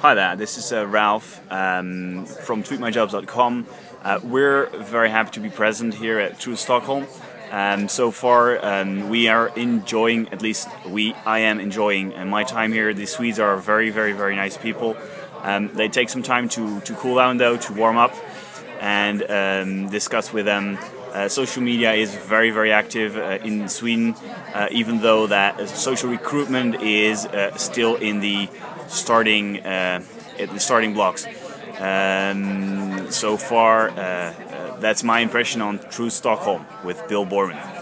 Hi there, this is Ralph from tweetmyjobs.com. We're very happy to be present here at True Stockholm. So far we are enjoying, at least I am enjoying my time here. The Swedes are very nice people. They take some time to cool down though, to warm up and discuss with them. Social media is very active in Sweden, even though that social recruitment is still in the starting blocks. So far, that's my impression on True Stockholm with Bill Borman.